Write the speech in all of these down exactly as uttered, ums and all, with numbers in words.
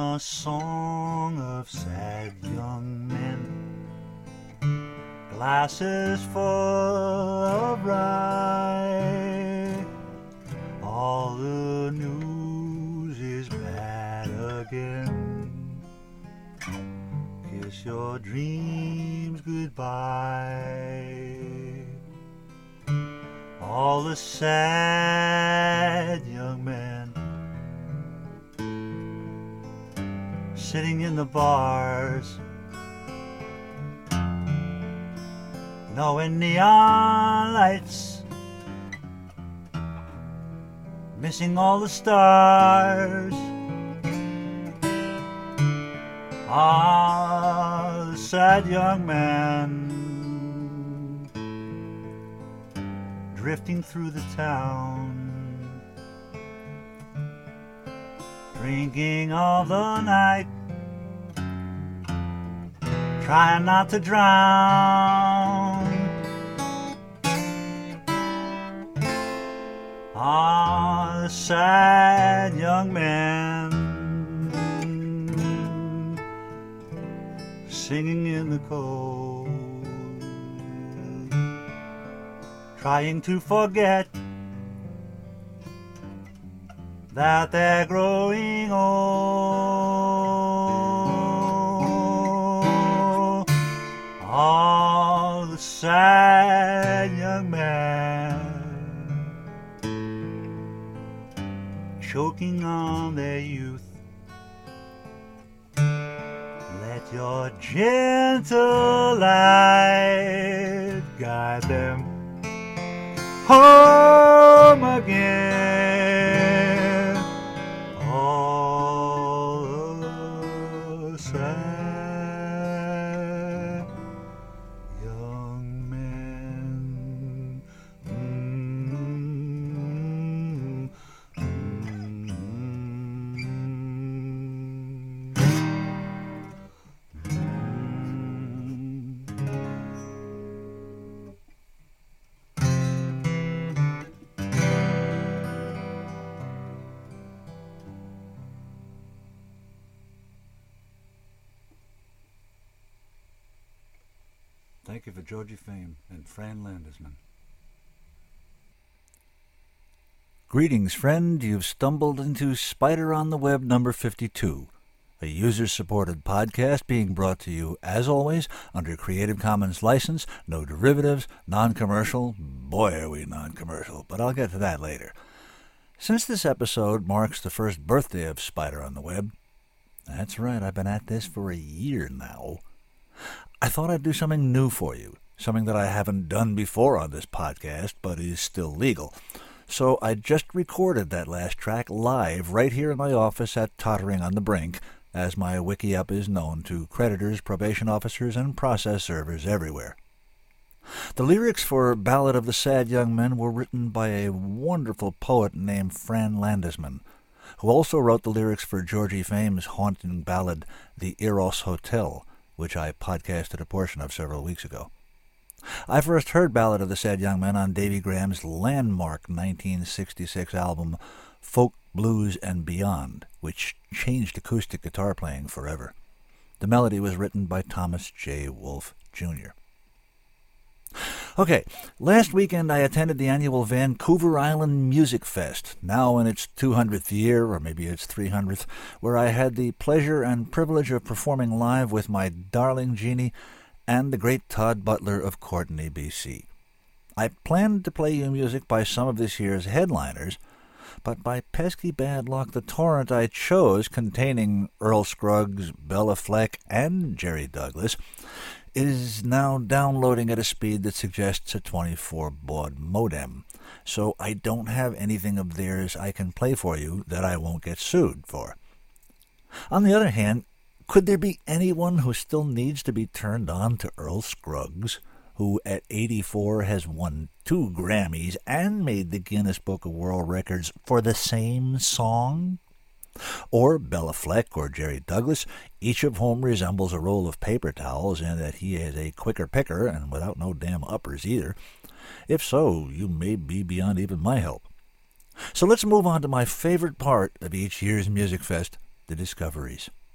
a song of sad young men, glasses full of rye. All the news is bad again. Kiss your dreams goodbye. All the sad young men sitting in the bars, knowing neon lights, missing all the stars. Ah, the sad young man drifting through the town, drinking all the night, trying not to drown. Ah, the sad young man singing in the cold, trying to forget that they're growing old. Oh, the sad young man choking on their youth. Let your gentle light guide them home again. All the sad young men. Mm-hmm. Thank you for Georgie Fame and Fran Landesman. Greetings, friend. You've stumbled into Spider on the Web number fifty-two, a user-supported podcast being brought to you, as always, under Creative Commons license, no derivatives, non-commercial. Boy, are we non-commercial, but I'll get to that later. Since this episode marks the first birthday of Spider on the Web, that's right, I've been at this for a year now, I thought I'd do something new for you, something that I haven't done before on this podcast, but is still legal. So I just recorded that last track live right here in my office at Tottering on the Brink, as my WikiUp is known to creditors, probation officers, and process servers everywhere. The lyrics for Ballad of the Sad Young Men were written by a wonderful poet named Fran Landesman, who also wrote the lyrics for Georgie Fame's haunting ballad, The Eros Hotel, which I podcasted a portion of several weeks ago. I first heard Ballad of the Sad Young Men on Davy Graham's landmark nineteen sixty-six album, Folk, Blues, and Beyond, which changed acoustic guitar playing forever. The melody was written by Thomas J. Wolfe, Junior Okay, last weekend I attended the annual Vancouver Island Music Fest, now in its two hundredth year, or maybe its three hundredth, where I had the pleasure and privilege of performing live with my darling Jeannie and the great Todd Butler of Courtenay, B C. I planned to play you music by some of this year's headliners, but by pesky bad luck the torrent I chose, containing Earl Scruggs, Bella Fleck, and Jerry Douglas, is now downloading at a speed that suggests a twenty-four baud modem, so I don't have anything of theirs I can play for you that I won't get sued for. On the other hand, could there be anyone who still needs to be turned on to Earl Scruggs, who at eighty-four has won two Grammys and made the Guinness Book of World Records for the same song? Or Bella Fleck or Jerry Douglas, each of whom resembles a roll of paper towels in that he is a quicker picker and without no damn uppers either. If so, you may be beyond even my help. So let's move on to my favorite part of each year's Music Fest, the discoveries.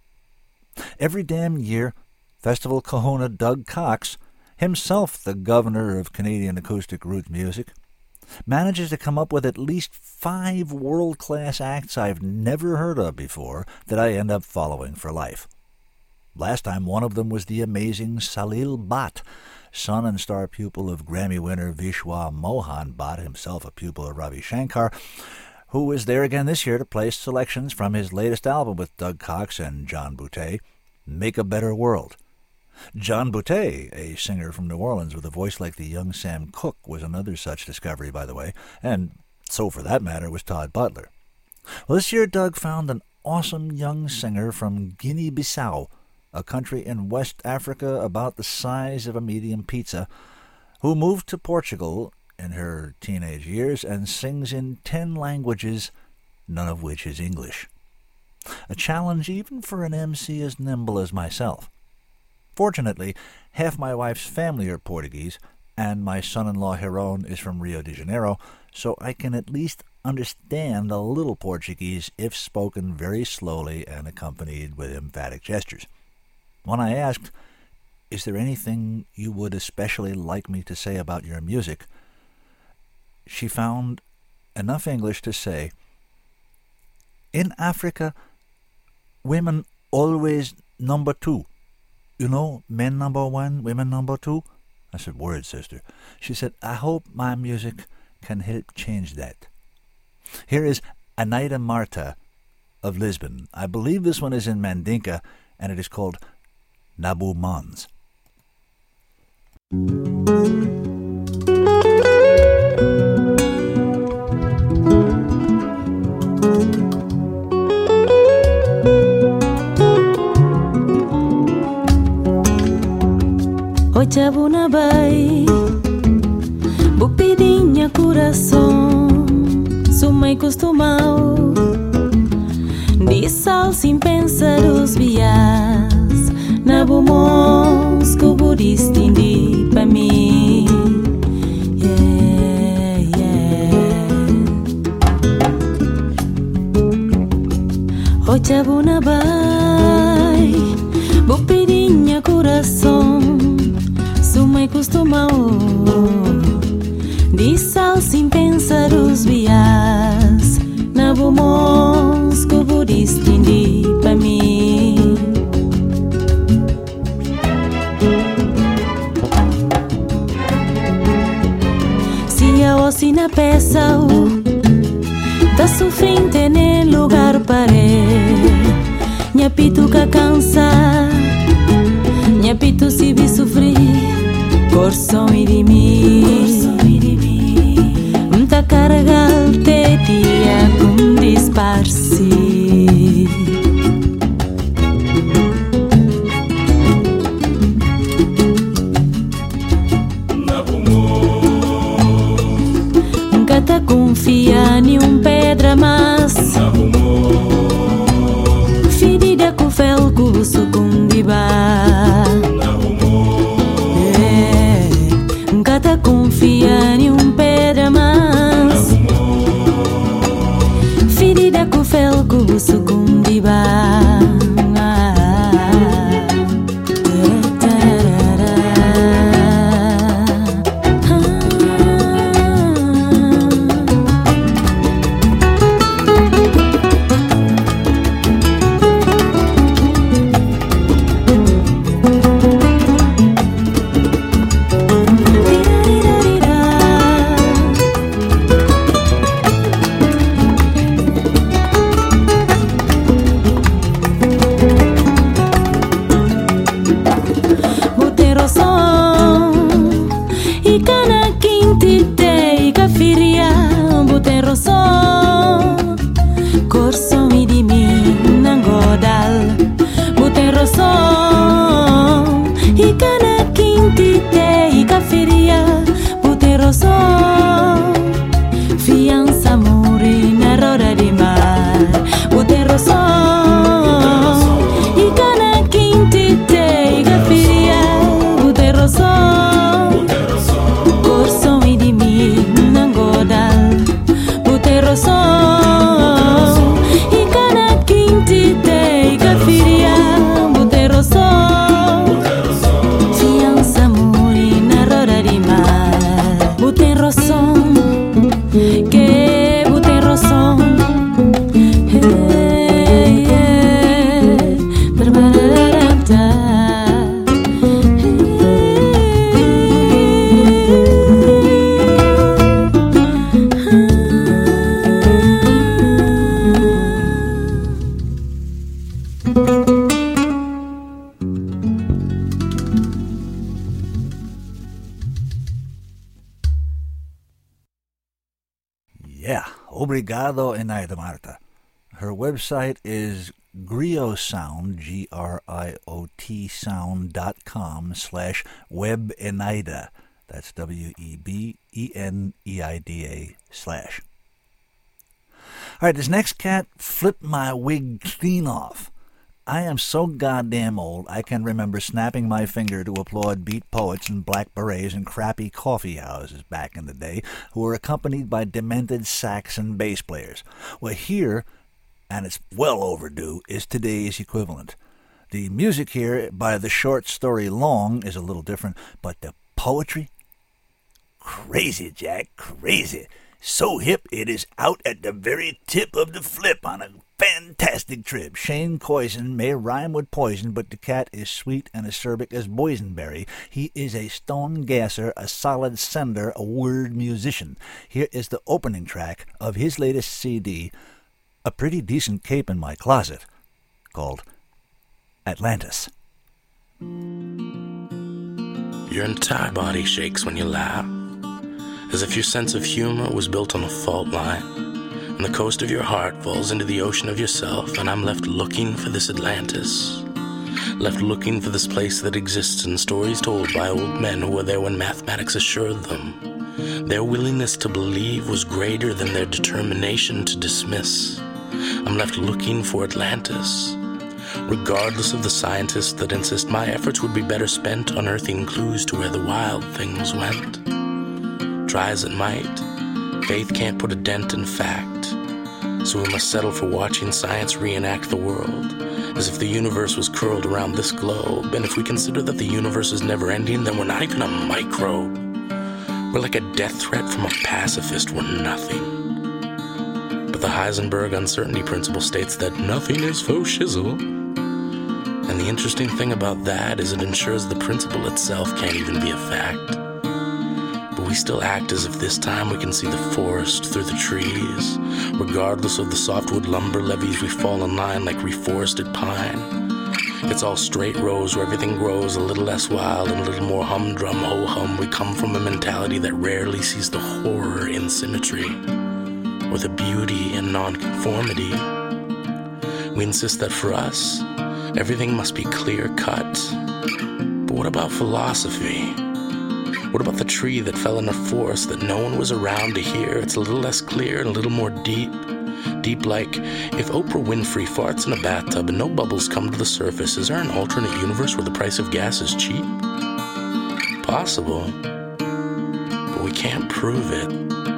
Every damn year, Festival Kahuna Doug Cox, himself the governor of Canadian acoustic roots music, manages to come up with at least five world-class acts I've never heard of before that I end up following for life. Last time one of them was the amazing Salil Bhatt, son and star pupil of Grammy winner Vishwa Mohan Bhatt, himself a pupil of Ravi Shankar, who is there again this year to play selections from his latest album with Doug Cox and John Boutté, Make a Better World. John Boutté, a singer from New Orleans with a voice like the young Sam Cooke, was another such discovery, by the way, and so for that matter was Todd Butler. Well, this year Doug found an awesome young singer from Guinea-Bissau, a country in West Africa about the size of a medium pizza, who moved to Portugal in her teenage years and sings in ten languages, none of which is English. A challenge even for an M C as nimble as myself. Fortunately, half my wife's family are Portuguese, and my son-in-law Heron is from Rio de Janeiro, so I can at least understand a little Portuguese if spoken very slowly and accompanied with emphatic gestures. When I asked, "Is there anything you would especially like me to say about your music?" she found enough English to say, "In Africa, women always number two. You know, men number one, women number two?" I said, "Word, sister." She said, "I hope my music can help change that." Here is Anaida Marta of Lisbon. I believe this one is in Mandinka, and it is called Nabu Mons. Ochavuna bai, bupidinha coração, sumai costumau, de sal sem pensar os vias, na bumons que o budista indi pa mim, yeah, yeah. Ochavuna bai, bupidinha coração, sumai costumau, de sal sem pensar os vias, na bumons que o budista indi pa mim. Se a osina peça, tá sofrendo em lugar paré, minha pituca cansa, minha pitu se vi sofrer. Coração e de mim, muita carga te dia com disparce. Nunca te confia em um pedra mas ferida com fel com sucumbiba. Te confia em um pedra mas ferida com fel com sucumbiba. Obrigado, Eneida Marta. Her website is griosound, G R I O T sound dot com slash web Eneida. That's W E B E N E I D A slash. All right, this next cat flipped my wig clean off. I am so goddamn old, I can remember snapping my finger to applaud beat poets and black berets in crappy coffee houses back in the day who were accompanied by demented sax and bass players. Well, here, and it's well overdue, is today's equivalent. The music here, by the short story long, is a little different, but the poetry? Crazy, Jack, crazy. So hip it is out at the very tip of the flip on a fantastic trip. Shane Coyson may rhyme with poison, but the cat is sweet and acerbic as boysenberry. He is a stone gasser, a solid sender, a word musician. Here is the opening track of his latest C D, a pretty decent cape in my closet, called Atlantis. Your entire body shakes when you laugh, as if your sense of humor was built on a fault line, and the coast of your heart falls into the ocean of yourself, and I'm left looking for this Atlantis, left looking for this place that exists in stories told by old men who were there when mathematics assured them. Their willingness to believe was greater than their determination to dismiss. I'm left looking for Atlantis, regardless of the scientists that insist my efforts would be better spent unearthing clues to where the wild things went. Try as it might, faith can't put a dent in fact, so we must settle for watching science reenact the world, as if the universe was curled around this globe, and if we consider that the universe is never-ending, then we're not even a microbe. We're like a death threat from a pacifist, we're nothing. But the Heisenberg uncertainty principle states that nothing is faux shizzle, and the interesting thing about that is it ensures the principle itself can't even be a fact. We still act as if this time we can see the forest through the trees. Regardless of the softwood lumber levees, we fall in line like reforested pine. It's all straight rows where everything grows a little less wild and a little more humdrum ho-hum. We come from a mentality that rarely sees the horror in symmetry or the beauty in nonconformity. We insist that for us, everything must be clear-cut. But what about philosophy? What about the tree that fell in a forest that no one was around to hear? It's a little less clear and a little more deep. Deep like, if Oprah Winfrey farts in a bathtub and no bubbles come to the surface, is there an alternate universe where the price of gas is cheap? Possible. But we can't prove it.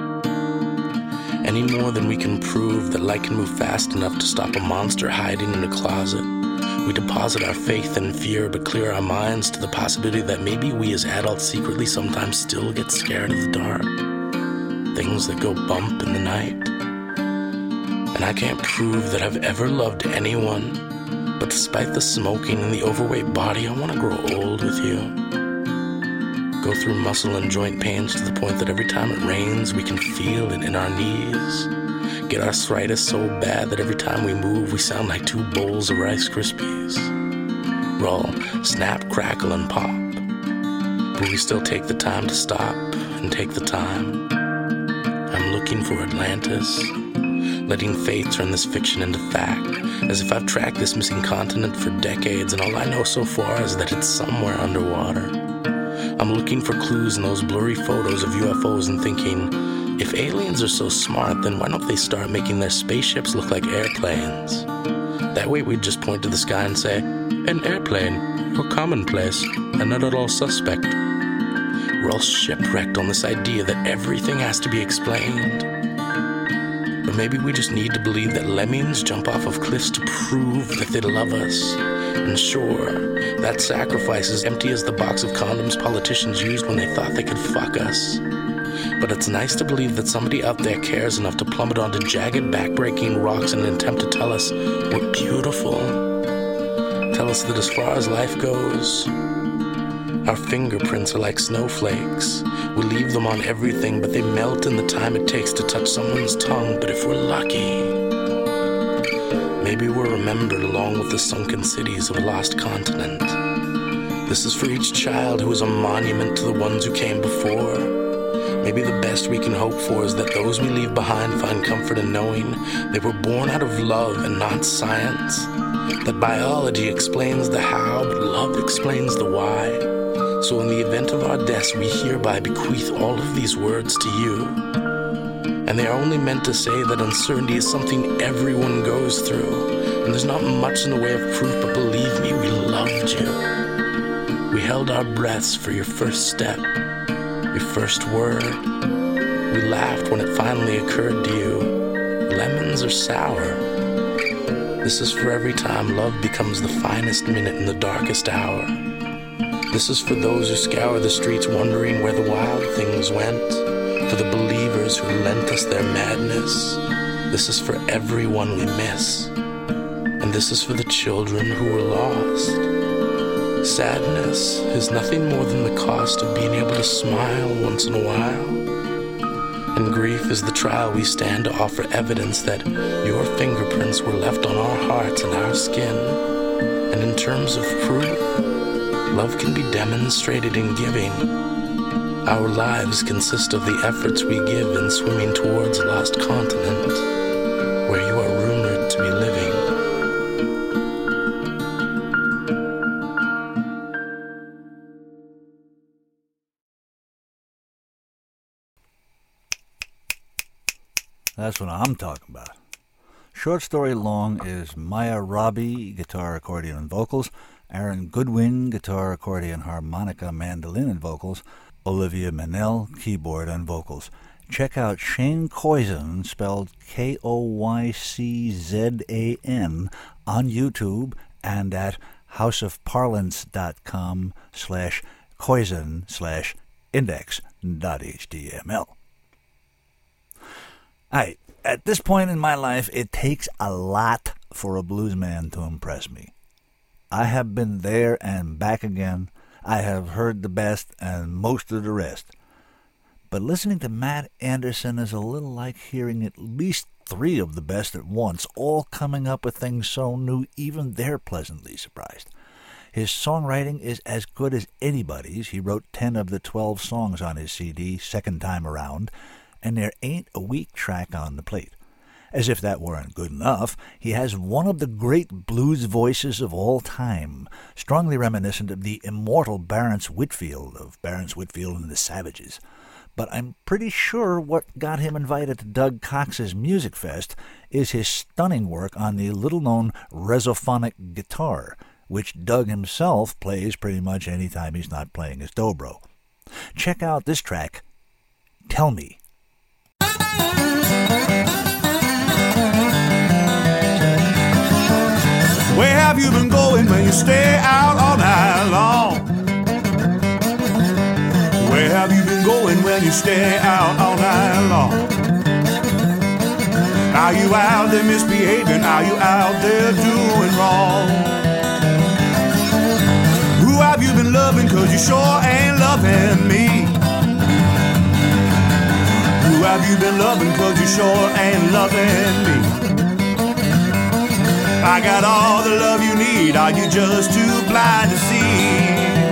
Any more than we can prove that light can move fast enough to stop a monster hiding in a closet. We deposit our faith and fear, but clear our minds to the possibility that maybe we as adults secretly sometimes still get scared of the dark. Things that go bump in the night. And I can't prove that I've ever loved anyone, but despite the smoking and the overweight body, I want to grow old with you. Go through muscle and joint pains to the point that every time it rains, we can feel it in our knees. Get arthritis so bad that every time we move, we sound like two bowls of Rice Krispies. Roll, snap, crackle, and pop. But we still take the time to stop and take the time. I'm looking for Atlantis, letting faith turn this fiction into fact, as if I've tracked this missing continent for decades, and all I know so far is that it's somewhere underwater. I'm looking for clues in those blurry photos of U F Os and thinking, if aliens are so smart, then why don't they start making their spaceships look like airplanes? That way we'd just point to the sky and say, an airplane, or commonplace, and not at all suspect. We're all shipwrecked on this idea that everything has to be explained. But maybe we just need to believe that lemmings jump off of cliffs to prove that they love us. And sure, that sacrifice is empty as the box of condoms politicians used when they thought they could fuck us. But it's nice to believe that somebody out there cares enough to plummet onto jagged, back-breaking rocks in an attempt to tell us we're beautiful. Tell us that as far as life goes, our fingerprints are like snowflakes. We leave them on everything, but they melt in the time it takes to touch someone's tongue. But if we're lucky, maybe we're remembered along with the sunken cities of a lost continent. This is for each child who is a monument to the ones who came before. Maybe the best we can hope for is that those we leave behind find comfort in knowing they were born out of love and not science. That biology explains the how, but love explains the why. So in the event of our deaths, we hereby bequeath all of these words to you. And they are only meant to say that uncertainty is something everyone goes through. And there's not much in the way of proof, but believe me, we loved you. We held our breaths for your first step, your first word. We laughed when it finally occurred to you. Lemons are sour. This is for every time love becomes the finest minute in the darkest hour. This is for those who scour the streets wondering where the wild things went. For the believers who lent us their madness. This is for everyone we miss. And this is for the children who were lost. Sadness is nothing more than the cost of being able to smile once in a while. And grief is the trial we stand to offer evidence that your fingerprints were left on our hearts and our skin. And in terms of proof, love can be demonstrated in giving. Our lives consist of the efforts we give in swimming towards a lost continent, where you are rumored to be living. That's what I'm talking about. Short Story Long is Maya Robbie, guitar, accordion, and vocals, Aaron Goodwin, guitar, accordion, harmonica, mandolin, and vocals, Olivia Manel, keyboard, and vocals. Check out Shane Koyzan, spelled K O Y C Z A N, on YouTube and at houseofparlance.com slash Koyzan slash index.html. Alright, at this point in my life, it takes a lot for a bluesman to impress me. I have been there and back again. I have heard the best and most of the rest. But listening to Matt Anderson is a little like hearing at least three of the best at once, all coming up with things so new even they're pleasantly surprised. His songwriting is as good as anybody's. He wrote ten of the twelve songs on his C D, second time around, and there ain't a weak track on the plate. As if that weren't good enough, he has one of the great blues voices of all time, strongly reminiscent of the immortal Barrence Whitfield of Barrence Whitfield and the Savages. But I'm pretty sure what got him invited to Doug Cox's Music Fest is his stunning work on the little-known Resophonic guitar, which Doug himself plays pretty much any time he's not playing his dobro. Check out this track, Tell Me. Where have you been going when you stay out all night long? Where have you been going when you stay out all night long? Are you out there misbehaving? Are you out there doing wrong? Who have you been loving? Cause you sure ain't loving me. Who have you been loving? Cause you sure ain't loving me. I got all the love you need. Are you just too blind to see?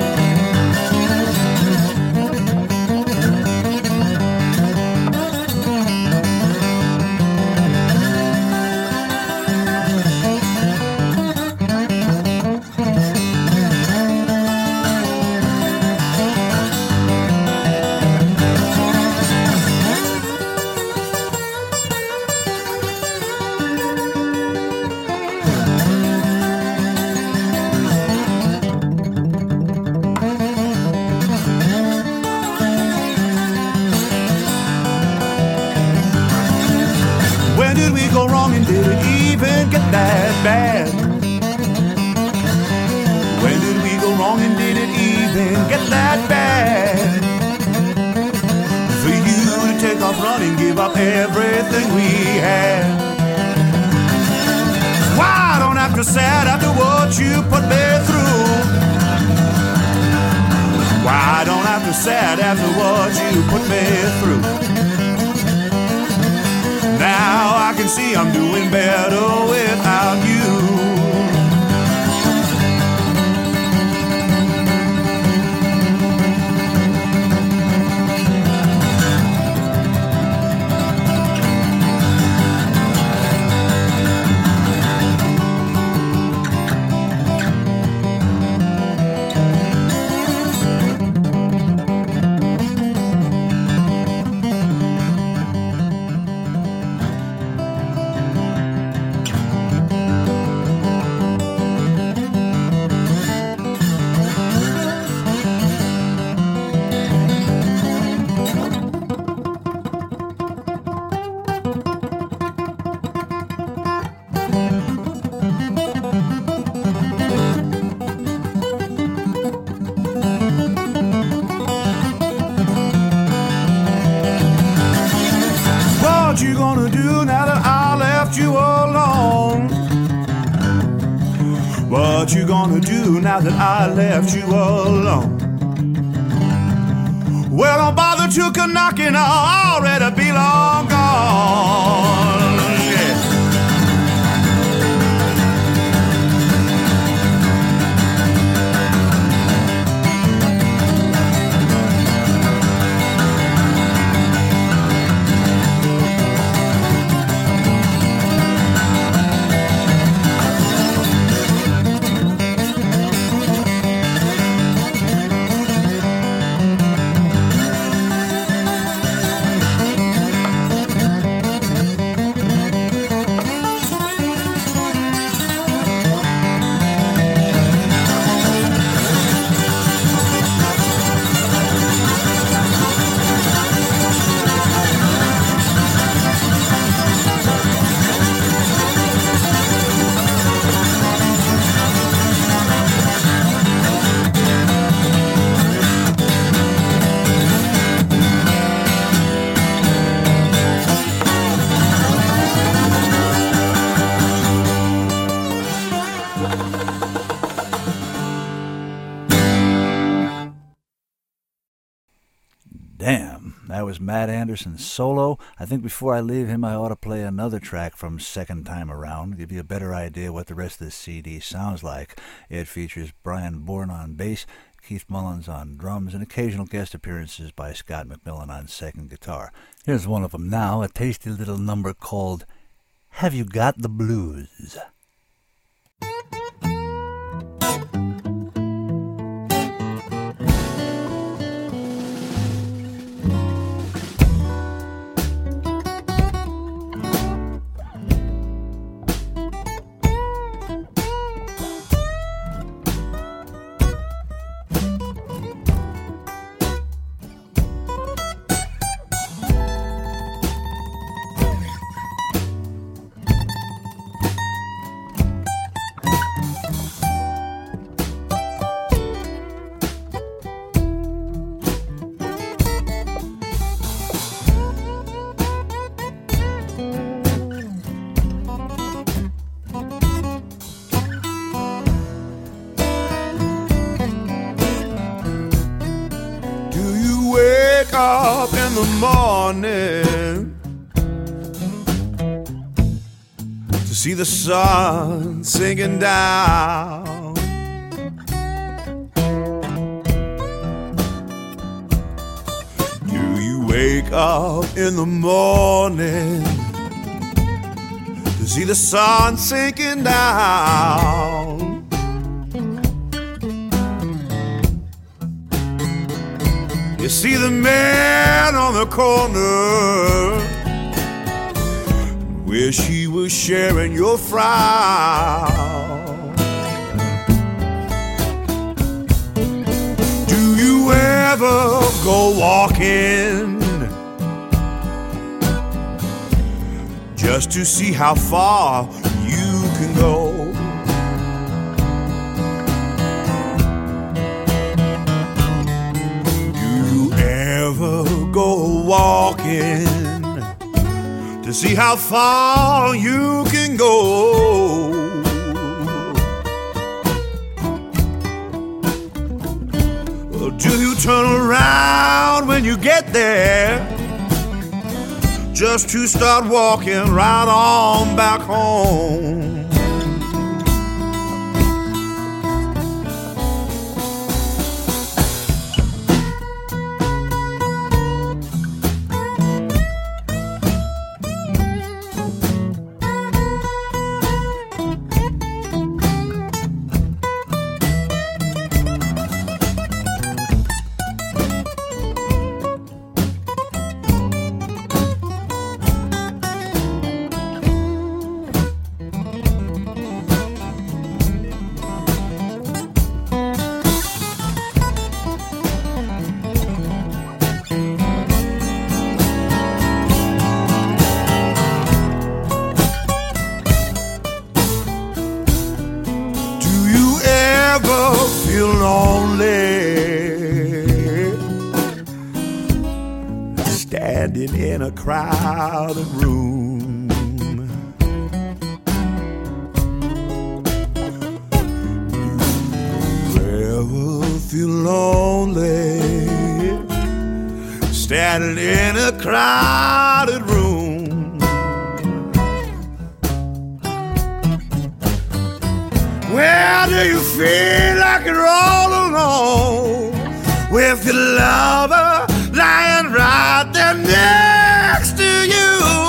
Go wrong and did it even get that bad? When did we go wrong and did it even get that bad? For you to take off running, give up everything we had. Why don't I feel sad after what you put me through? Why don't I feel sad after what you put me through? Now I can see I'm doing better without you. what you gonna do now that I left you alone? Well, don't bother to come knocking, I'll already be long gone. Yeah. Damn, that was Matt Anderson's solo. I think before I leave him, I ought to play another track from Second Time Around, give you a better idea what the rest of this C D sounds like. It features Brian Bourne on bass, Keith Mullins on drums, and occasional guest appearances by Scott McMillan on second guitar. Here's one of them now, a tasty little number called Have You Got the Blues? Up in the morning to see the sun sinking down. Do you wake up in the morning to see the sun sinking down? You see the man on the corner, wish he was sharing your frown. Do you ever go walking just to see how far you can go? Go walking to see how far you can go. Or do you turn around when you get there just to start walking right on back home? Feel lonely standing in a crowded room? night in a crowded room. Where do you feel like you're all alone with your lover lying right there next to you?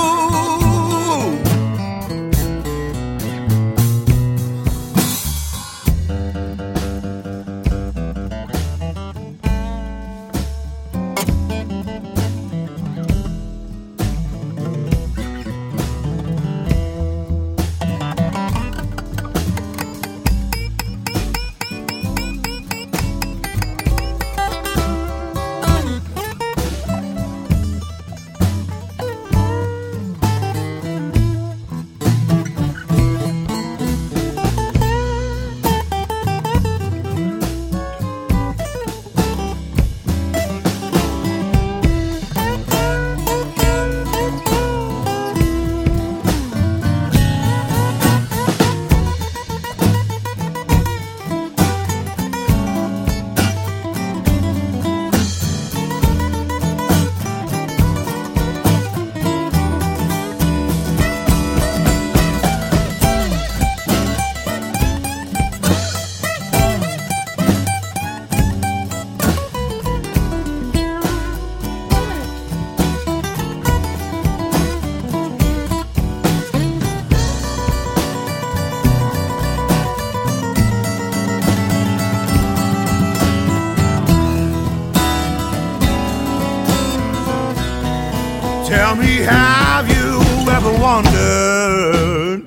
Tell me, have you ever wondered,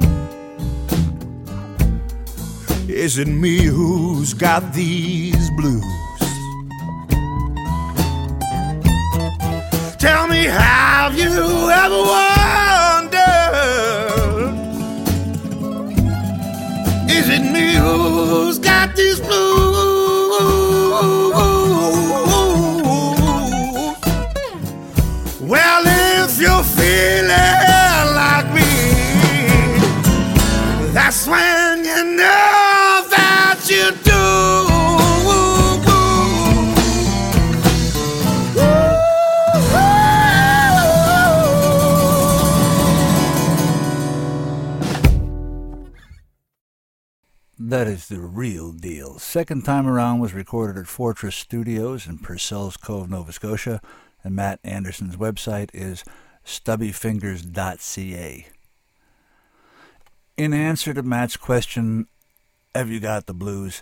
is it me who's got these blues? Tell me, have you ever wondered, is it me who's got these blues? Well, if you're feeling like me, that's when you know that you do. That is the real deal. Second Time Around was recorded at Fortress Studios in Purcell's Cove, Nova Scotia, and Matt Anderson's website is stubby fingers dot c a. In answer to Matt's question, have you got the blues?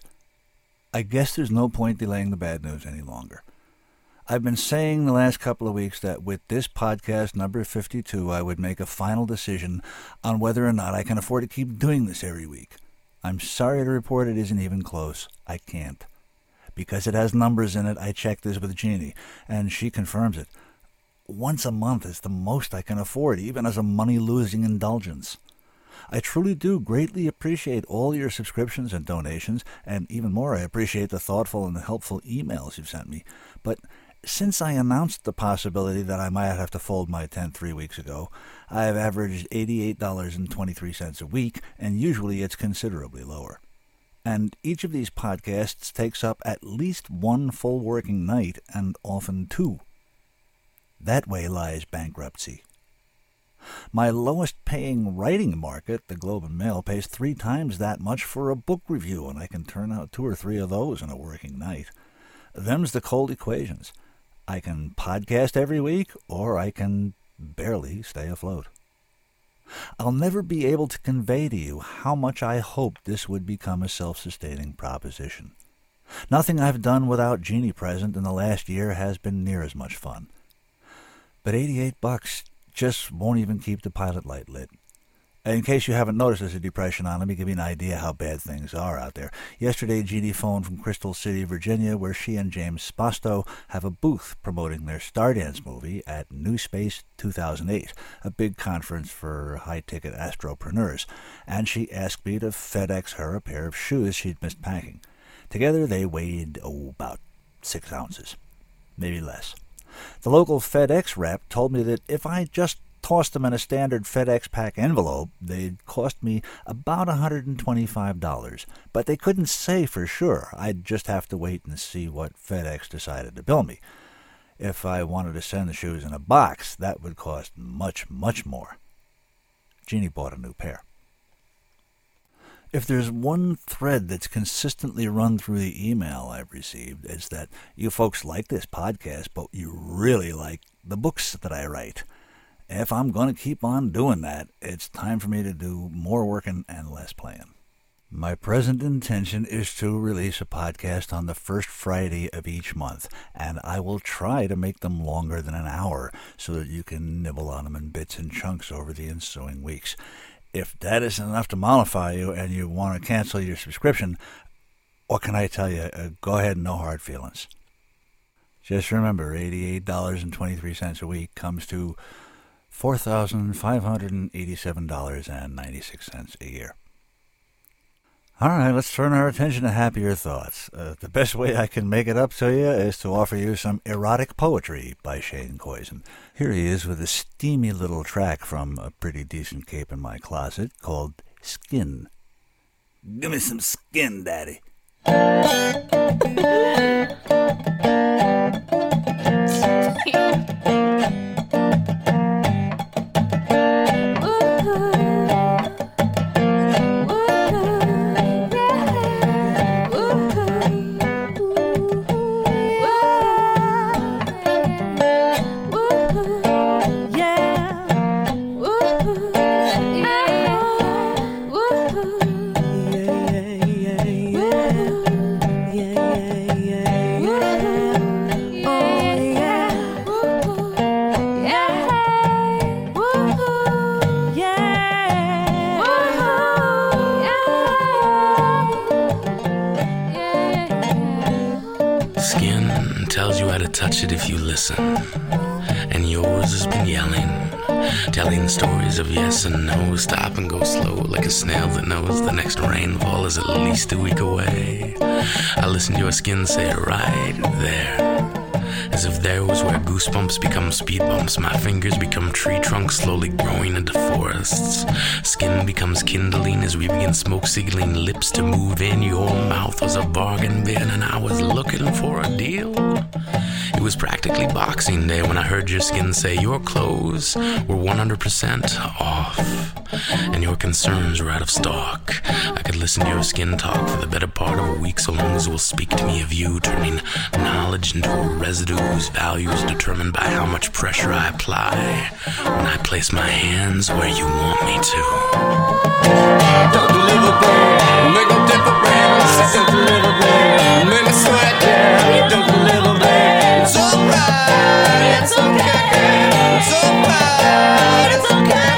I guess there's no point delaying the bad news any longer. I've been saying the last couple of weeks that with this podcast number fifty-two, I would make a final decision on whether or not I can afford to keep doing this every week. I'm sorry to report it isn't even close. I can't. Because it has numbers in it, I checked this with Jeannie, and she confirms it. Once a month is the most I can afford, even as a money-losing indulgence. I truly do greatly appreciate all your subscriptions and donations, and even more, I appreciate the thoughtful and helpful emails you've sent me. But since I announced the possibility that I might have to fold my tent three weeks ago, I have averaged eighty-eight dollars and twenty-three cents a week, and usually it's considerably lower. And each of these podcasts takes up at least one full working night, and often two. That way lies bankruptcy. My lowest-paying writing market, the Globe and Mail, pays three times that much for a book review, and I can turn out two or three of those in a working night. Them's the cold equations. I can podcast every week, or I can barely stay afloat. I'll never be able to convey to you how much I hoped this would become a self-sustaining proposition. Nothing I've done without Jeannie present in the last year has been near as much fun. But eighty-eight bucks just won't even keep the pilot light lit. In case you haven't noticed there's a depression on, let me give you an idea how bad things are out there. Yesterday, Jeannie phoned from Crystal City, Virginia, where she and James Spasto have a booth promoting their Stardance movie at New Space two thousand eight, a big conference for high-ticket astropreneurs, and she asked me to FedEx her a pair of shoes she'd missed packing. Together, they weighed, oh, about six ounces, maybe less. The local FedEx rep told me that if I just tossed them in a standard FedEx pack envelope, they'd cost me about one hundred twenty-five dollars. But they couldn't say for sure. I'd just have to wait and see what FedEx decided to bill me. If I wanted to send the shoes in a box, that would cost much, much more. Jeannie bought a new pair. If there's one thread that's consistently run through the email I've received, it's that you folks like this podcast, but you really like the books that I write. If I'm going to keep on doing that, it's time for me to do more working and less playing. My present intention is to release a podcast on the first Friday of each month, and I will try to make them longer than an hour so that you can nibble on them in bits and chunks over the ensuing weeks. If that isn't enough to mollify you and you want to cancel your subscription, what can I tell you? Uh, go ahead, no hard feelings. Just remember, eighty-eight dollars and twenty-three cents a week comes to four thousand five hundred eighty-seven dollars and ninety-six cents a year. All right, let's turn our attention to happier thoughts. Uh, the best way I can make it up to you is to offer you some erotic poetry by Shane Koyczan. Here he is with a steamy little track from a pretty decent cape in my closet called Skin. Give me some skin, Daddy. Touch it if you listen, and yours has been yelling, telling stories of yes and no, stop and go slow like a snail that knows the next rainfall is at least a week away. I listen to your skin say right there, as if there was where goosebumps become speed bumps. My fingers become tree trunks slowly growing into forests. Skin becomes kindling as we begin smoke signaling lips to move in. Your mouth was a bargain bin and I was looking for a deal. It was practically Boxing Day when I heard your skin say your clothes were one hundred percent off and your concerns were out of stock. I could listen to your skin talk for the better part of a week so long as it will speak to me of you, turning knowledge into a residue whose value is determined by how much pressure I apply when I place my hands where you want me to. Don't deliver bad, make no difference. Don't deliver bad, make me sweat down. Don't deliver bad, it's alright, it's okay. It's alright, it's okay.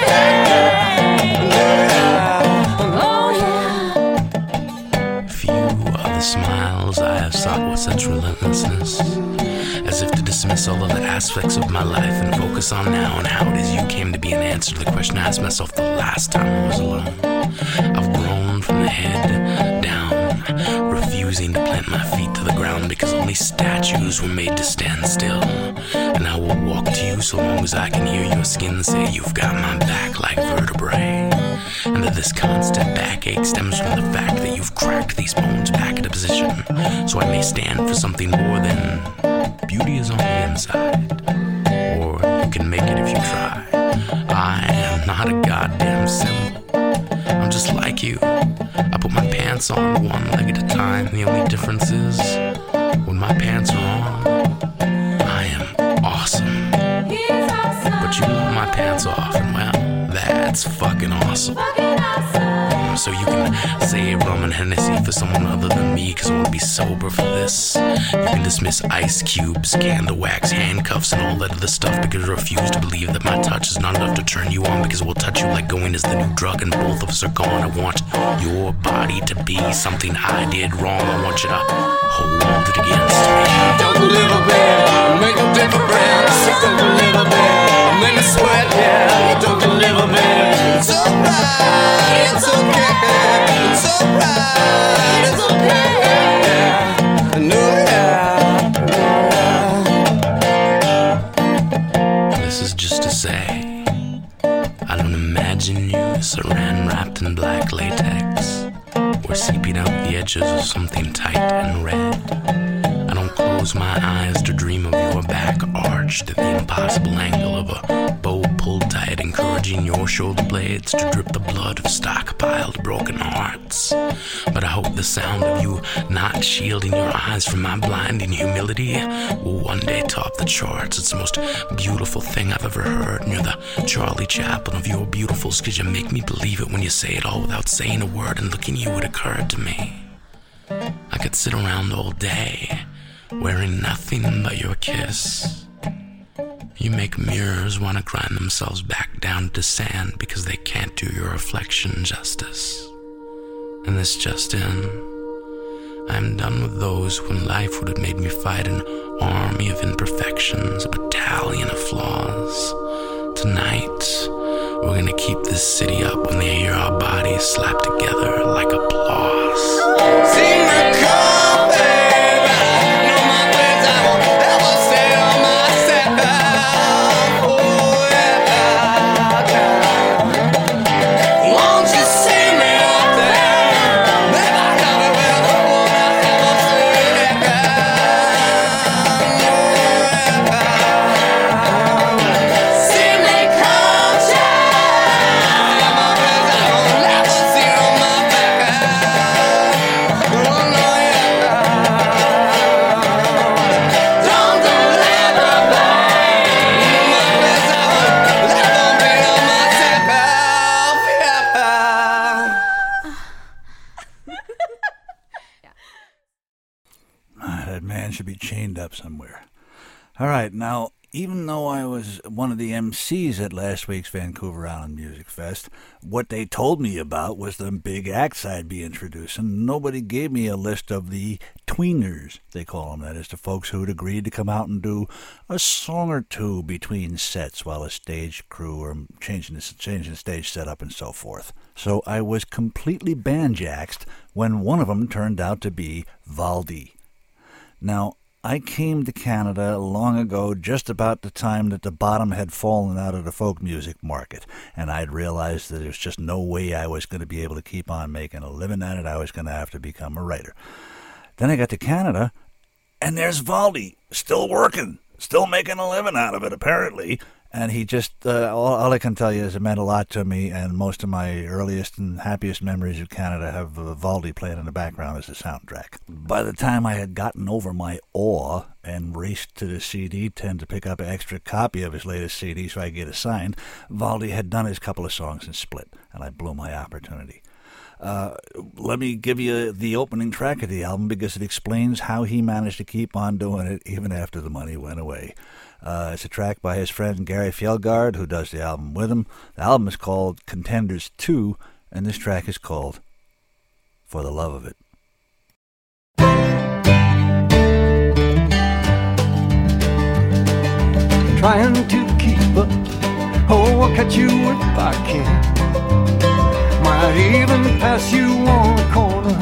Yeah. Few are the smiles I have sought with such relentlessness, as if to dismiss all other aspects of my life and focus on now and how it is you came to be an answer to the question I asked myself the last time I was alone. I've grown from the head down, refusing to plant my feet to the ground because only statues were made to stand still. And I will walk to you so long as I can hear your skin say you've got my back like vertebrae. And that this constant backache stems from the fact that you've cracked these bones back into position, so I may stand for something more than beauty is on the inside. Or you can make it if you try. I am not a goddamn symbol. I'm just like you. I put my pants on one leg at a time. The only difference is when my pants are on, I am awesome. But you want my pants off, and well, that's fucking awesome. So you can save rum and Hennessy for someone other than me, cause I won't be sober for this. You can dismiss ice cubes, candle wax, handcuffs, and all that other stuff because I refuse to believe that my touch is not enough to turn you on, because it will touch you like going is the new drug and both of us are gone. I want your body to be something I did wrong. I want you to hold it against me. Don't deliver bad, make no difference. Don't deliver bad, make me sweat, yeah. Don't deliver bad, it's alright, it's okay. It's alright, it's okay. Yeah. No, yeah. This is just to say, I don't imagine you saran wrapped in black latex or seeping out the edges of something tight and red. I don't close close my eyes to dream of your back arched at the impossible angle of a bow pulled tight, encouraging your shoulder blades to drip the blood of stockpiled broken hearts. But I hope the sound of you not shielding your eyes from my blinding humility will one day top the charts. It's the most beautiful thing I've ever heard, and you're the Charlie Chaplin of your beautifuls, because you make me believe it when you say it all without saying a word, and looking at you it occurred to me I could sit around all day wearing nothing but your kiss. You make mirrors want to grind themselves back down to sand because they can't do your reflection justice. And this just in, I'm done with those when life would have made me fight an army of imperfections, a battalion of flaws. Tonight, we're gonna keep this city up when they hear our bodies slap together like applause. See my car, baby. No, my friends, I won't ever say on myself. Oh, yeah, yeah. Won't you see me up there? Baby, I never will ever say that. See me come shine. My friends, I won't ever see on my back. That man should be chained up somewhere. All right, now, even though I was one of the M Cs at last week's Vancouver Island Music Fest, what they told me about was the big acts I'd be introducing. Nobody gave me a list of the tweeners, they call them. That is, the folks who'd agreed to come out and do a song or two between sets while a stage crew or changing the, changing the stage setup and so forth. So I was completely banjaxed when one of them turned out to be Valdi. Now, I came to Canada long ago, just about the time that the bottom had fallen out of the folk music market, and I'd realized that there's just no way I was going to be able to keep on making a living at it. I was going to have to become a writer. Then I got to Canada, and there's Valdi, still working, still making a living out of it, apparently. And he just, uh, all, all I can tell you is it meant a lot to me, and most of my earliest and happiest memories of Canada have uh, Valdi playing in the background as a soundtrack. By the time I had gotten over my awe and raced to the C D tent to pick up an extra copy of his latest C D so I could get it signed, Valdi had done his couple of songs and split, and I blew my opportunity. Uh, let me give you the opening track of the album because it explains how he managed to keep on doing it even after the money went away. Uh, it's a track by his friend Gary Fjellgaard, who does the album with him. The album is called Contenders two, and this track is called For the Love of It. Trying to keep up, oh, I'll catch you if I can. Might even pass you on a corner.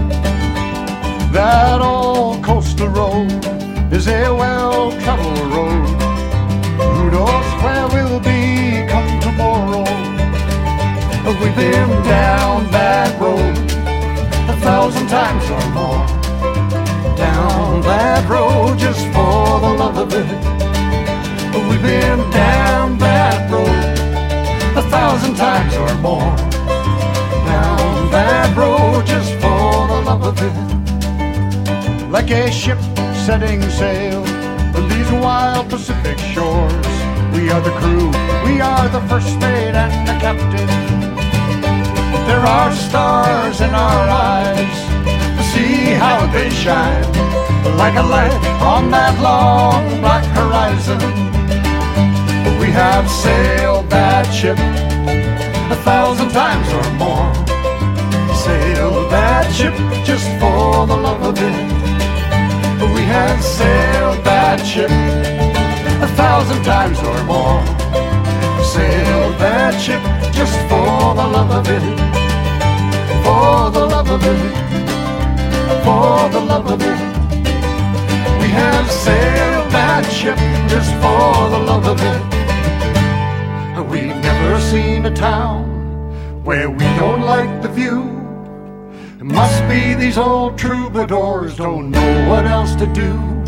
That old coastal road is a well-traveled road. Who knows where we'll be come tomorrow? We've been down that road a thousand times or more. Down that road just for the love of it. We've been down that road a thousand times or more. Down that road just for the love of it. Like a ship setting sail on these wild Pacific shores, we are the crew, we are the first mate and the captain. There are stars in our eyes, see how they shine, like a light on that long black horizon. We have sailed that ship a thousand times or more. Sailed that ship just for the love of it. We have sailed that ship a thousand times or more. Sailed that ship just for the love of it. For the love of it. For the love of it. We have sailed that ship just for the love of it. We've never seen a town where we don't like the view. It must be these old troubadours don't know what else to do.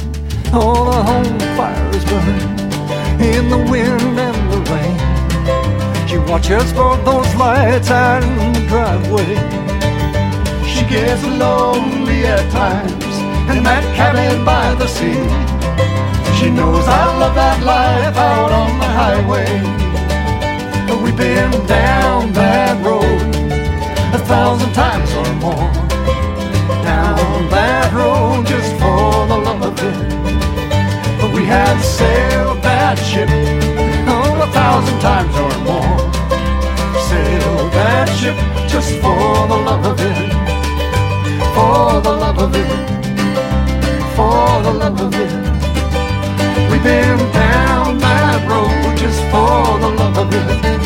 All the home fires burn in the wind and the rain. She watches for those lights out in the driveway. She gets lonely at times in that cabin by the sea. She knows I love that life out on the highway. We've been down that road a thousand times or more. Down that road just for the love of it. We had sailed that ship oh, a thousand times or more. Sailed that ship just for the love of it. For the love of it. For the love of it. We've been down that road just for the love of it.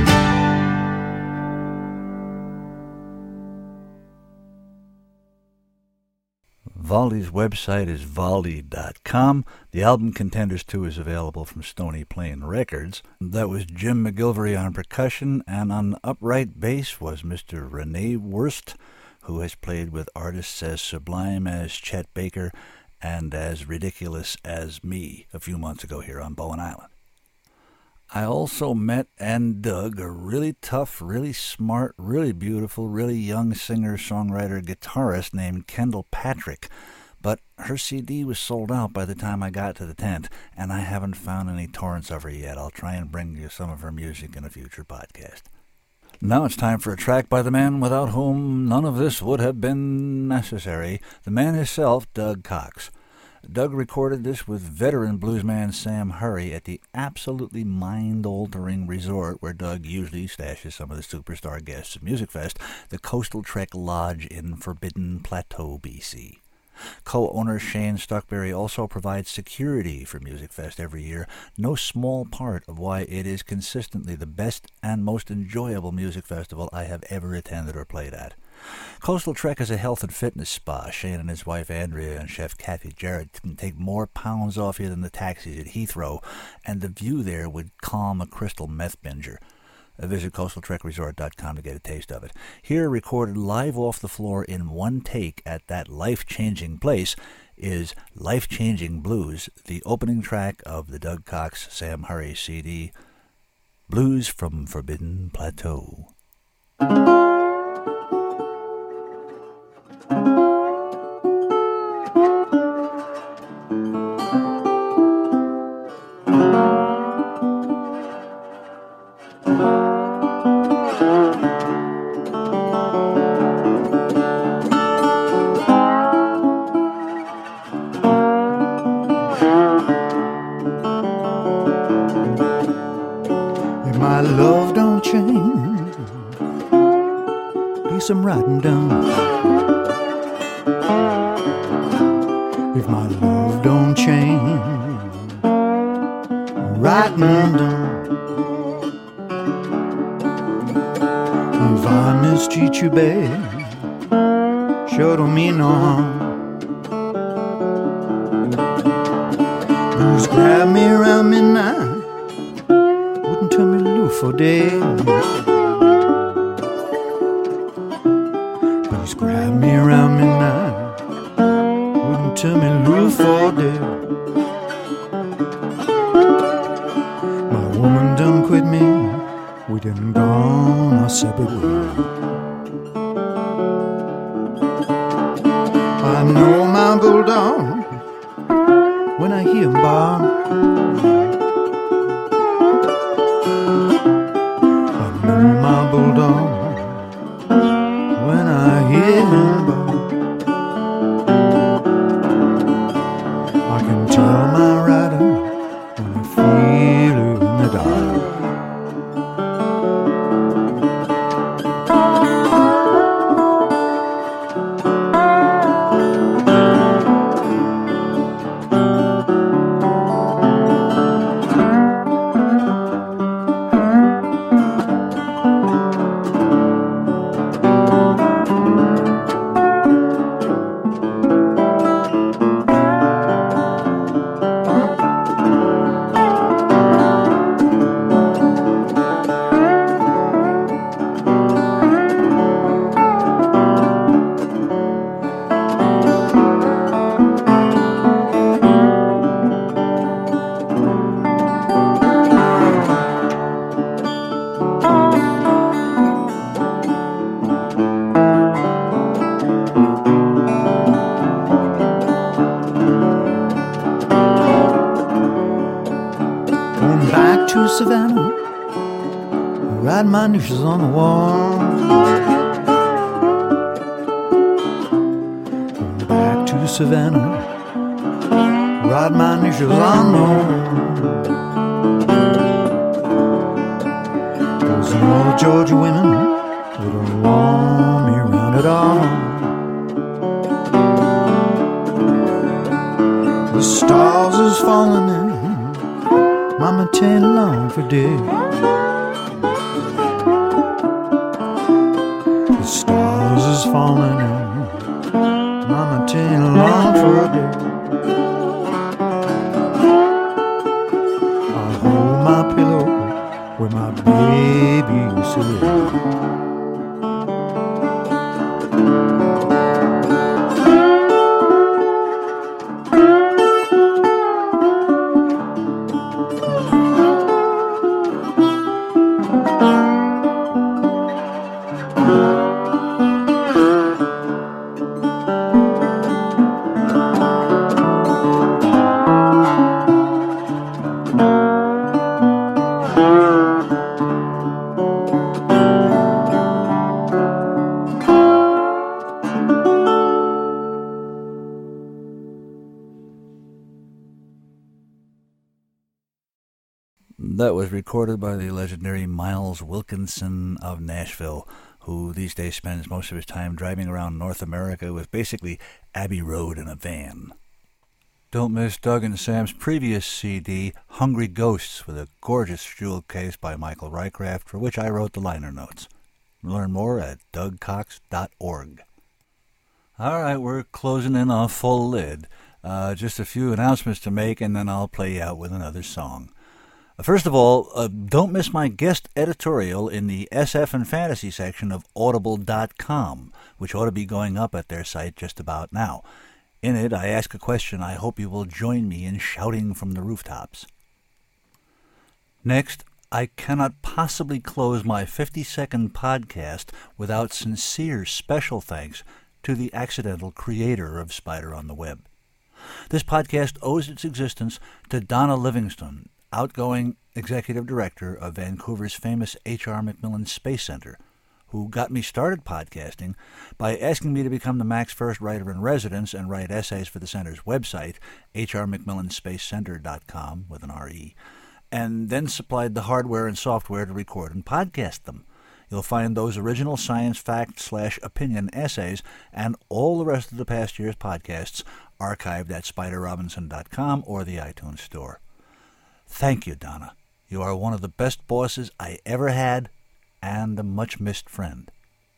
Valdi's website is valdi dot com. The album Contenders two is available from Stony Plain Records. That was Jim McGilvery on percussion, and on upright bass was Mister Rene Wurst, who has played with artists as sublime as Chet Baker and as ridiculous as me a few months ago here on Bowen Island. I also met and dug a really tough, really smart, really beautiful, really young singer, songwriter, guitarist named Kendall Patrick. But her C D was sold out by the time I got to the tent, and I haven't found any torrents of her yet. I'll try and bring you some of her music in a future podcast. Now it's time for a track by the man without whom none of this would have been necessary, the man himself, Doug Cox. Doug recorded this with veteran bluesman Sam Hurry at the absolutely mind-altering resort where Doug usually stashes some of the superstar guests at Music Fest, the Coastal Trek Lodge in Forbidden Plateau, B C. Co-owner Shane Stuckberry also provides security for Music Fest every year, no small part of why it is consistently the best and most enjoyable music festival I have ever attended or played at. Coastal Trek is a health and fitness spa. Shane and his wife Andrea and chef Kathy Jarrett can take more pounds off you than the taxis at Heathrow, and the view there would calm a crystal meth binger. Visit coastal trek resort dot com to get a taste of it. Here, recorded live off the floor in one take at that life-changing place, is Life-Changing Blues, the opening track of the Doug Cox Sam Hurry C D, Blues from Forbidden Plateau. Some writing down. If my love don't change, writing down. If I mistreat you bad, sure don't mean no harm. Blues grab me around midnight, wouldn't turn me loose for days. Grab me around midnight, wouldn't tell me loose for day. My woman done quit me, we done gone our separate ways. I know my bulldog when I hear him bark. I know my bulldog when I hear him bark. I can tell my rider when I feel her in the dark. Ride my initials on the wall. Back to Savannah. Ride my initials on the wall. Cause all the Georgia women wouldn't want me around at all. The stars is falling in, Mama ten long for day. The stars is falling in, Mama ten long for a day. I'll hold my pillow where my baby used to live. That was recorded by the legendary Miles Wilkinson of Nashville, who these days spends most of his time driving around North America with basically Abbey Road in a van. Don't miss Doug and Sam's previous C D, Hungry Ghosts, with a gorgeous jewel case by Michael Rycraft, for which I wrote the liner notes. Learn more at doug cox dot org. All right, we're closing in on a full lid. Uh, just a few announcements to make, and then I'll play you out with another song. First of all, uh, don't miss my guest editorial in the S F and Fantasy section of audible dot com, which ought to be going up at their site just about now. In it, I ask a question I hope you will join me in shouting from the rooftops. Next, I cannot possibly close my fifty-second podcast without sincere special thanks to the accidental creator of Spider on the Web. This podcast owes its existence to Donna Livingston, outgoing executive director of Vancouver's famous H R McMillan Space Center, who got me started podcasting by asking me to become the Mac's first writer-in-residence and write essays for the center's website, h r mcmillan space center dot com, with an R E, and then supplied the hardware and software to record and podcast them. You'll find those original science fact slash opinion essays and all the rest of the past year's podcasts archived at spider robinson dot com or the iTunes Store. Thank you, Donna. You are one of the best bosses I ever had and a much-missed friend.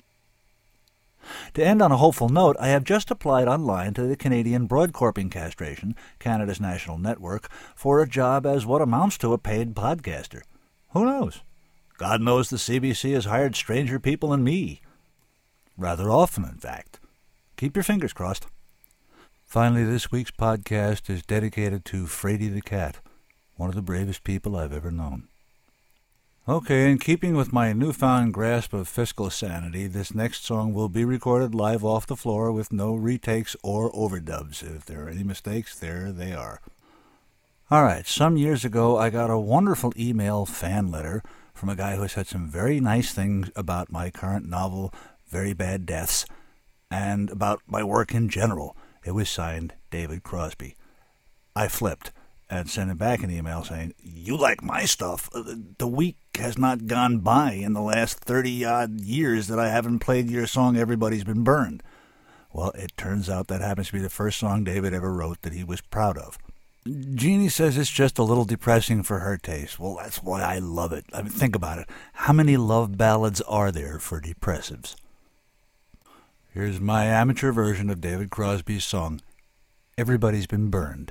To end on a hopeful note, I have just applied online to the Canadian Broadcorping Castration, Canada's national network, for a job as what amounts to a paid podcaster. Who knows? God knows the C B C has hired stranger people than me. Rather often, in fact. Keep your fingers crossed. Finally, this week's podcast is dedicated to Frady the Cat, one of the bravest people I've ever known. Okay, in keeping with my newfound grasp of fiscal sanity, this next song will be recorded live off the floor with no retakes or overdubs. If there are any mistakes, there they are. All right, some years ago, I got a wonderful email fan letter from a guy who said some very nice things about my current novel, Very Bad Deaths, and about my work in general. It was signed David Crosby. I flipped and sent him back an email saying, "You like my stuff. The week has not gone by in the last thirty-odd years that I haven't played your song, Everybody's Been Burned." Well, it turns out that happens to be the first song David ever wrote that he was proud of. Jeannie says it's just a little depressing for her taste. Well, that's why I love it. I mean, think about it. How many love ballads are there for depressives? Here's my amateur version of David Crosby's song, Everybody's Been Burned.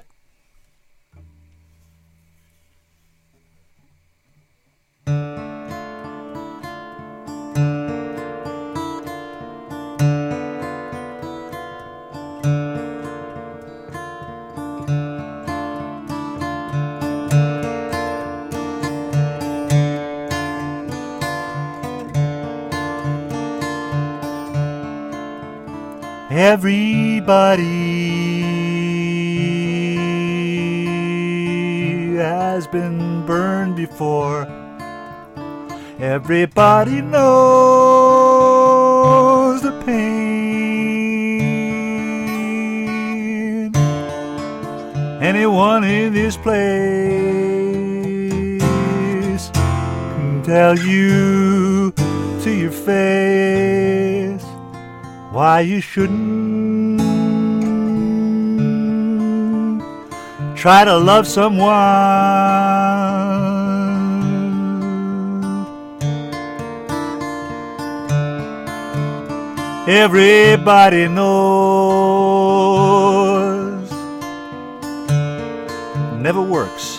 Everybody has been burned before. Everybody knows the pain. Anyone in this place can tell you to your face why you shouldn't try to love someone. Everybody knows never works.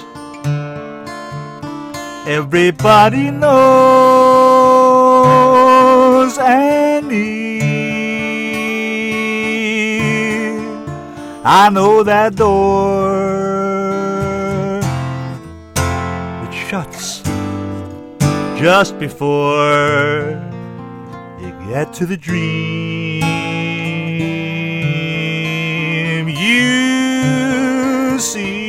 Everybody knows and needs. I know that door that shuts just before you get to the dream you see.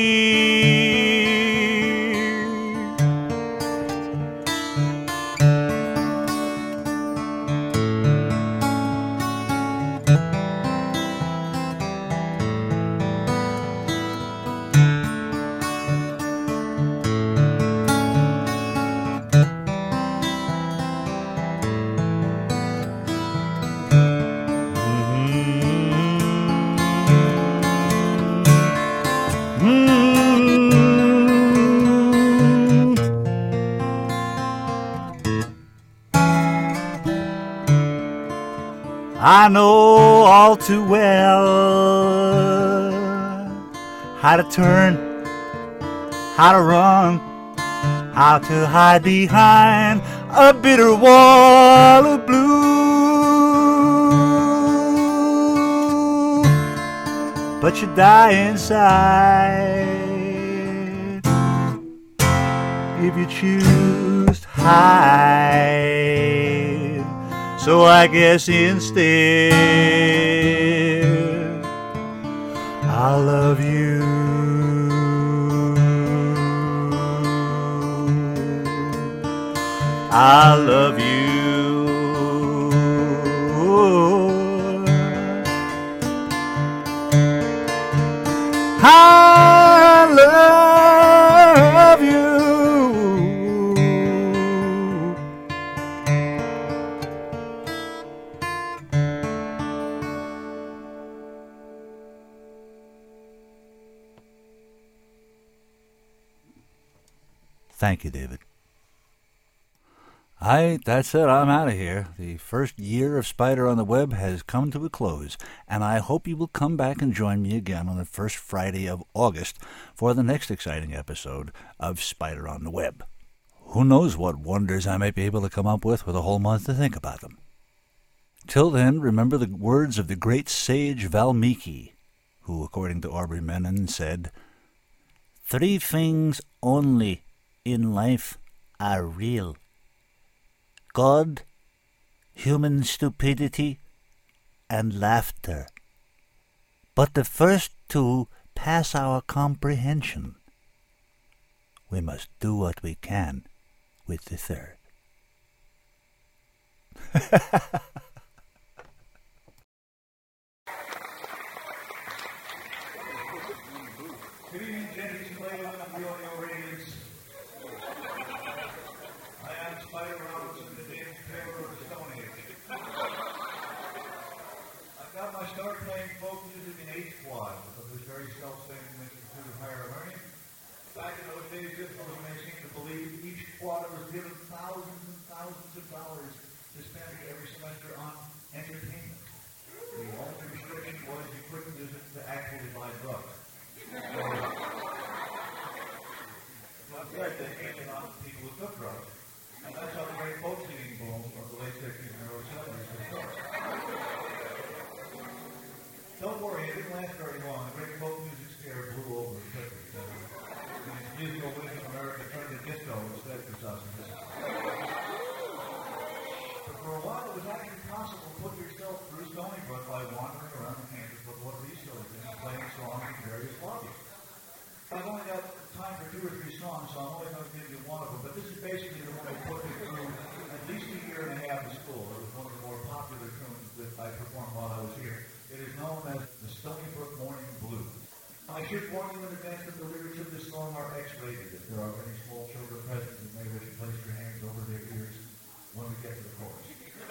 I know all too well how to turn, how to run, how to hide behind a bitter wall of blue. But you die inside if you choose to hide. So I guess instead I'll love you. I love you. I love you. Thank you, David. I, that's it, I'm out of here. The first year of Spider on the Web has come to a close, and I hope you will come back and join me again on the first Friday of August for the next exciting episode of Spider on the Web. Who knows what wonders I might be able to come up with with a whole month to think about them. Till then, remember the words of the great sage Valmiki, who, according to Aubrey Menon, said, "Three things only in life are real: God, human stupidity, and laughter. But the first two pass our comprehension. We must do what we can with the third." Good evening, gentlemen, ladies, and the audio ratings. I am Spider Robinson, the James Taylor of the Stone Age. I got my start playing folk music in H Quad of this very self-same Institute of Higher Learning. Back in those days, this was may seem to believe each quad was given thousands and thousands of dollars to spend every semester on entertainment. The only restriction was you couldn't use it to actually buy drugs. Not right, they came on people who took drugs, and that's how the great folk singing boom of the late sixties and early seventies was started. Don't worry, it didn't last very long. The great folk music scare blew over quickly. So, when its musical wisdom America turned to disco instead for sausages. But for a while, it was actually possible to put yourself through Stony Brook by wandering around the campus with what resources and playing songs in various lobbies. I've only got time for two or three songs, so I'm only going to give you one of them, but this is basically the one I put me through known as the Stony Brook Morning Blues. I should warn you in advance that the lyrics of this song are X-rated. If there are any small children present, you may wish to place your hands over their ears when we get to the chorus.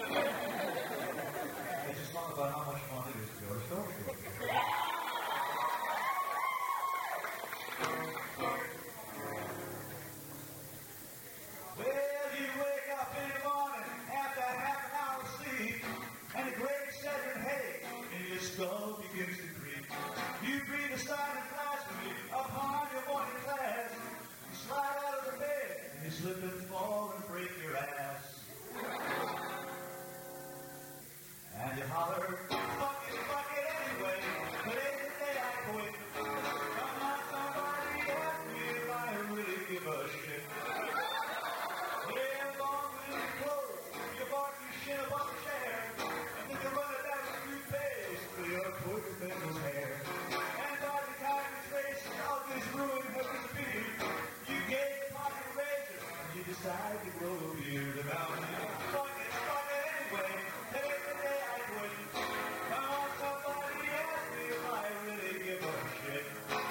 It's a song about how much fun it is to go to Stony Brook. Well, you wake up in the morning after half an hour of sleep, and a great sudden headache in your skull begins to creep. You breathe a sigh of blasphemy upon your morning class. You slide out of the bed, and you slip and fall and break your ass. And you holler, fuck it, fuck it anyway. Today's the day I quit. Come on, somebody ask me if I really give a shit. Yeah, long with your clothes, you bark your shit up on the chair, and then you run it down with two pails through your poor man's hair. And by the time your face and all this ruin has disappeared, you get the pocket razor, and you decide to grow a beard about me. Fuck it, fuck it anyway. Today's the day I quit. Come on, somebody ask me if I really give a shit.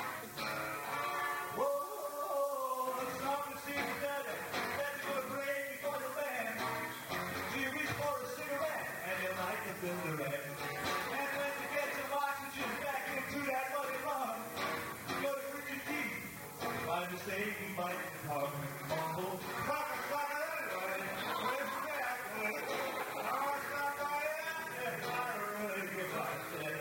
Whoa, it's time to see the better. Then you go to break before the band. So you reach for a cigarette, and you light the cigarette. And when you get some oxygen back into that muddy lung, you go to grit your teeth. By mistake, you might talk and mumble. Fuck it, fuck it anyway. Where's the day I quit? Oh, it's not my end. If I really give a shit.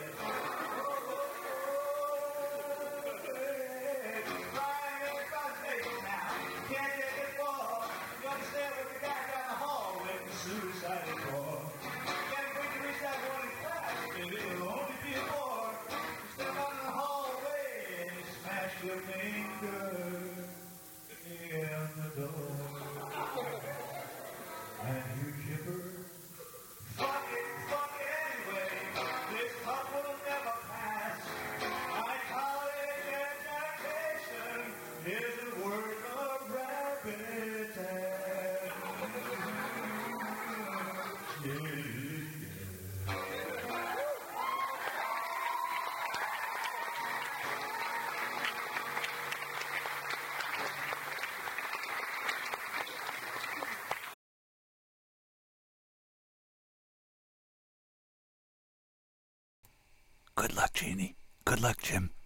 Suicide door. Can't wait to reach that one in class, and it'll only be a bore. You step out in the hallway and you smash your finger in the door. And you gibber, fuck it, fuck it anyway. This cup will never pass. My college education isn't worth a rabbit's ass. Good luck, Jeannie. Good luck, Jim.